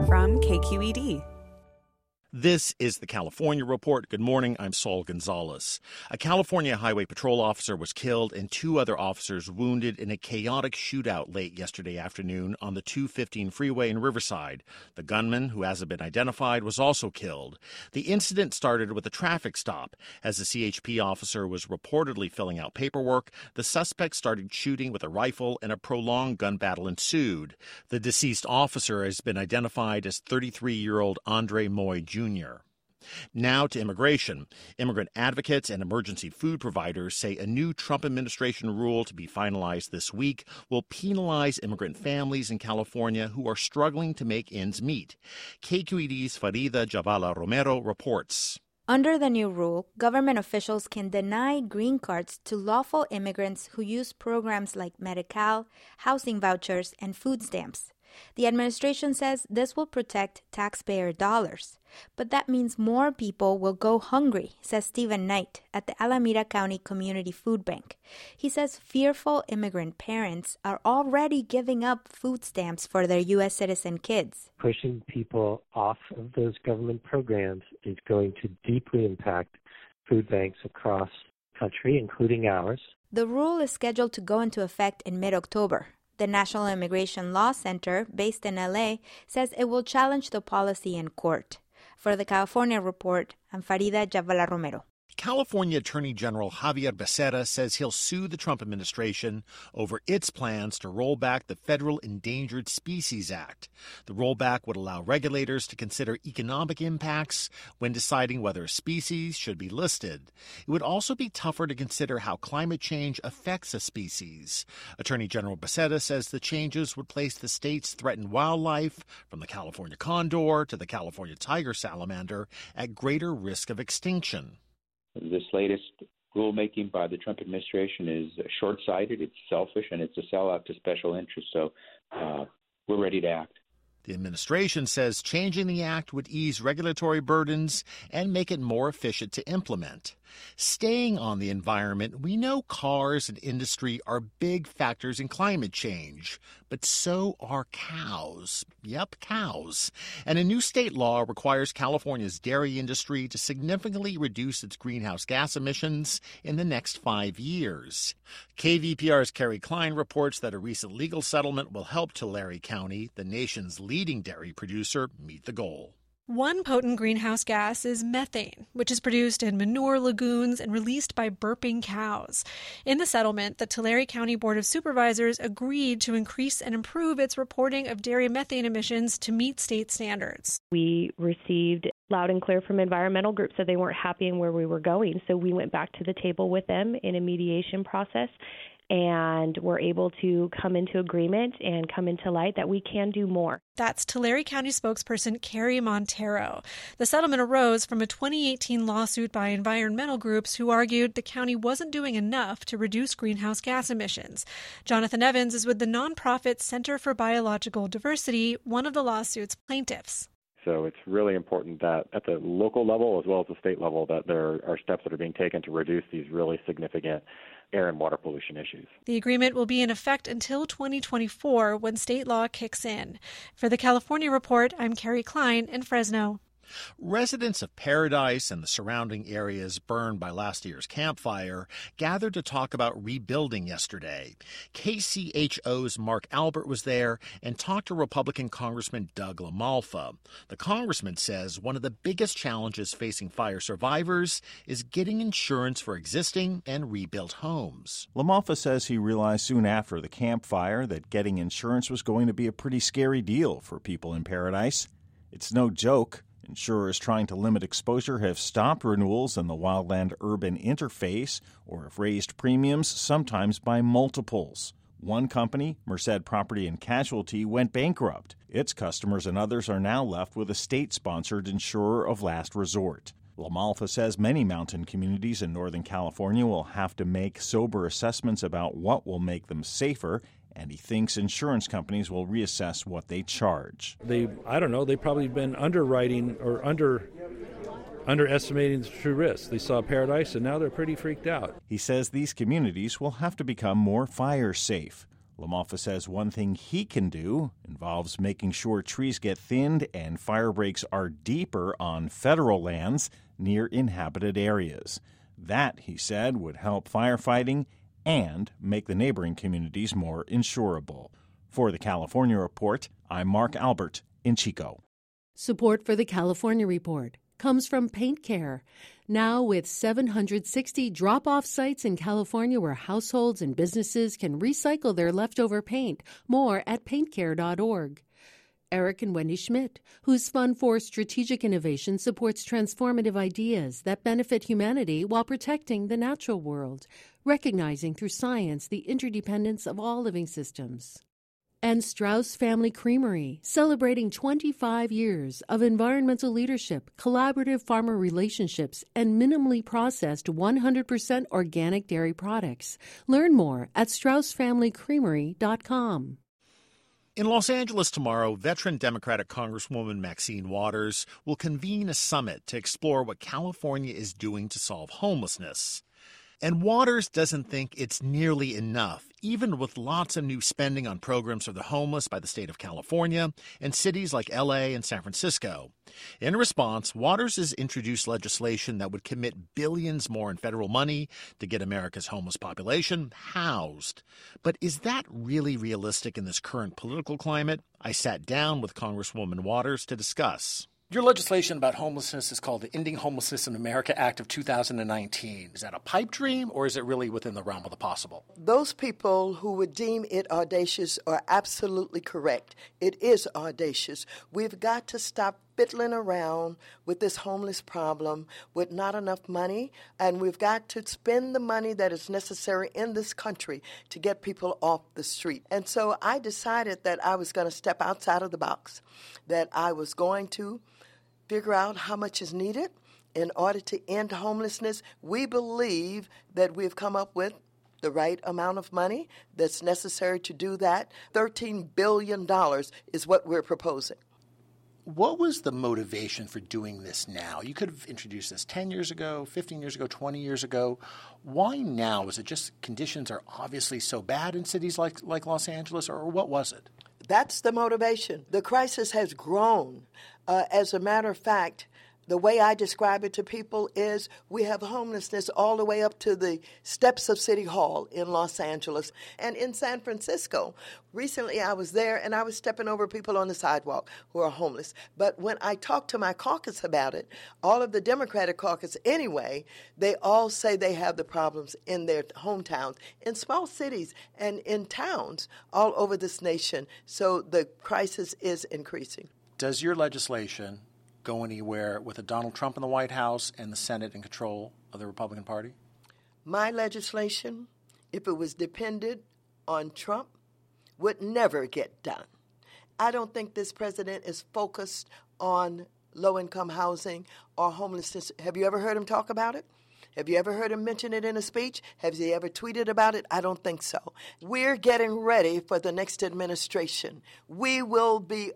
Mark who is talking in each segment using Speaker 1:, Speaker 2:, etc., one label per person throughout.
Speaker 1: from KQED.
Speaker 2: This is the California Report. Good morning, I'm Saul Gonzalez. A California Highway Patrol officer was killed and 2 other officers wounded in a chaotic shootout late yesterday afternoon on the 215 freeway in Riverside. The gunman, who hasn't been identified, was also killed. The incident started with a traffic stop. As the CHP officer was reportedly filling out paperwork, the suspect started shooting with a rifle and a prolonged gun battle ensued. The deceased officer has been identified as 33-year-old Andre Moy Jr. Now to immigration. Immigrant advocates and emergency food providers say a new Trump administration rule to be finalized this week will penalize immigrant families in California who are struggling to make ends meet. KQED's Farida Jhabvala Romero reports.
Speaker 3: Under the new rule, government officials can deny green cards to lawful immigrants who use programs like Medi-Cal, housing vouchers, and food stamps. The administration says this will protect taxpayer dollars. But that means more people will go hungry, says Stephen Knight at the Alameda County Community Food Bank. He says fearful immigrant parents are already giving up food stamps for their U.S. citizen kids.
Speaker 4: Pushing people off of those government programs is going to deeply impact food banks across the country, including ours.
Speaker 3: The rule is scheduled to go into effect in mid-October. The National Immigration Law Center, based in L.A., says it will challenge the policy in court. For the California Report, I'm Farida Jhabvala Romero.
Speaker 2: California Attorney General Xavier Becerra says he'll sue the Trump administration over its plans to roll back the Federal Endangered Species Act. The rollback would allow regulators to consider economic impacts when deciding whether a species should be listed. It would also be tougher to consider how climate change affects a species. Attorney General Becerra says the changes would place the state's threatened wildlife, from the California condor to the California tiger salamander, at greater risk of extinction.
Speaker 5: This latest rulemaking by the Trump administration is short-sighted, it's selfish, and it's a sellout to special interests. So we're ready to act.
Speaker 2: The administration says changing the act would ease regulatory burdens and make it more efficient to implement. Staying on the environment, we know cars and industry are big factors in climate change, but so are cows. Yep, cows. And a new state law requires California's dairy industry to significantly reduce its greenhouse gas emissions in the next 5 years. KVPR's Carrie Klein reports that a recent legal settlement will help Tulare County, the nation's leading dairy producer, meet the goal.
Speaker 6: One potent greenhouse gas is methane, which is produced in manure lagoons and released by burping cows. In the settlement, the Tulare County Board of Supervisors agreed to increase and improve its reporting of dairy methane emissions to meet state standards.
Speaker 7: We received loud and clear from environmental groups that they weren't happy in where we were going, so we went back to the table with them in a mediation process and were able to come into agreement and come into light that we can do more.
Speaker 6: That's Tulare County spokesperson Carrie Montero. The settlement arose from a 2018 lawsuit by environmental groups who argued the county wasn't doing enough to reduce greenhouse gas emissions. Jonathan Evans is with the nonprofit Center for Biological Diversity, one of the lawsuit's plaintiffs.
Speaker 8: So it's really important that at the local level as well as the state level that there are steps that are being taken to reduce these really significant air and water pollution issues.
Speaker 6: The agreement will be in effect until 2024 when state law kicks in. For the California Report, I'm Carrie Klein in Fresno.
Speaker 2: Residents of Paradise and the surrounding areas burned by last year's Camp Fire gathered to talk about rebuilding yesterday. KCHO's Mark Albert was there and talked to Republican Congressman Doug LaMalfa. The congressman says one of the biggest challenges facing fire survivors is getting insurance for existing and rebuilt homes.
Speaker 9: LaMalfa says he realized soon after the Camp Fire that getting insurance was going to be a pretty scary deal for people in Paradise. It's no joke. Insurers trying to limit exposure have stopped renewals in the wildland-urban interface or have raised premiums, sometimes by multiples. One company, Merced Property and Casualty, went bankrupt. Its customers and others are now left with a state-sponsored insurer of last resort. LaMalfa says many mountain communities in Northern California will have to make sober assessments about what will make them safer, and he thinks insurance companies will reassess what they charge.
Speaker 10: They've probably been underwriting or underestimating the true risk. They saw Paradise, and now they're pretty freaked out.
Speaker 9: He says these communities will have to become more fire safe. LaMalfa says one thing he can do involves making sure trees get thinned and fire breaks are deeper on federal lands near inhabited areas. That, he said, would help firefighting and make the neighboring communities more insurable. For the California Report, I'm Mark Albert in Chico.
Speaker 1: Support for the California Report comes from Paint Care. Now with 760 drop-off sites in California where households and businesses can recycle their leftover paint. More at paintcare.org. Eric and Wendy Schmidt, whose Fund for Strategic Innovation supports transformative ideas that benefit humanity while protecting the natural world, recognizing through science the interdependence of all living systems. And Strauss Family Creamery, celebrating 25 years of environmental leadership, collaborative farmer relationships, and minimally processed 100% organic dairy products. Learn more at StraussFamilyCreamery.com.
Speaker 2: In Los Angeles tomorrow, veteran Democratic Congresswoman Maxine Waters will convene a summit to explore what California is doing to solve homelessness. And Waters doesn't think it's nearly enough, even with lots of new spending on programs for the homeless by the state of California and cities like L.A. and San Francisco. In response, Waters has introduced legislation that would commit billions more in federal money to get America's homeless population housed. But is that really realistic in this current political climate? I sat down with Congresswoman Waters to discuss.
Speaker 11: Your legislation about homelessness is called the Ending Homelessness in America Act of 2019. Is that a pipe dream, or is it really within the realm of the possible?
Speaker 12: Those people who would deem it audacious are absolutely correct. It is audacious. We've got to stop fiddling around with this homeless problem with not enough money, and we've got to spend the money that is necessary in this country to get people off the street. And so I decided that I was going to step outside of the box, that I was going to figure out how much is needed in order to end homelessness. We believe that we've come up with the right amount of money that's necessary to do that. $13 billion is what we're proposing.
Speaker 11: What was the motivation for doing this now? You could have introduced this 10 years ago, 15 years ago, 20 years ago. Why now? Was it just conditions are obviously so bad in cities like Los Angeles, or what was it?
Speaker 12: That's the motivation. The crisis has grown. As a matter of fact, the way I describe it to people is we have homelessness all the way up to the steps of City Hall in Los Angeles and in San Francisco. Recently I was there and I was stepping over people on the sidewalk who are homeless. But when I talked to my caucus about it, all of the Democratic caucus anyway, they all say they have the problems in their hometowns, in small cities and in towns all over this nation. So the crisis is increasing.
Speaker 11: Does your legislation go anywhere with a Donald Trump in the White House and the Senate in control of the Republican Party?
Speaker 12: My legislation, if it was dependent on Trump, would never get done. I don't think this president is focused on low-income housing or homelessness. Have you ever heard him talk about it? Have you ever heard him mention it in a speech? Have he ever tweeted about it? I don't think so. We're getting ready for the next administration. We will be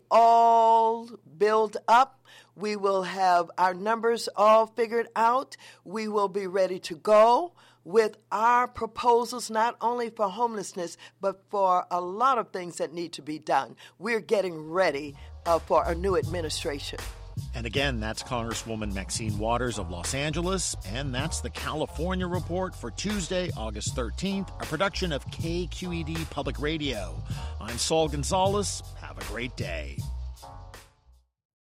Speaker 12: all built up. We will have our numbers all figured out. We will be ready to go with our proposals, not only for homelessness, but for a lot of things that need to be done. We're getting ready for a new administration.
Speaker 2: And again, that's Congresswoman Maxine Waters of Los Angeles. And that's the California Report for Tuesday, August 13th, a production of KQED Public Radio. I'm Saul Gonzalez. Have a great day.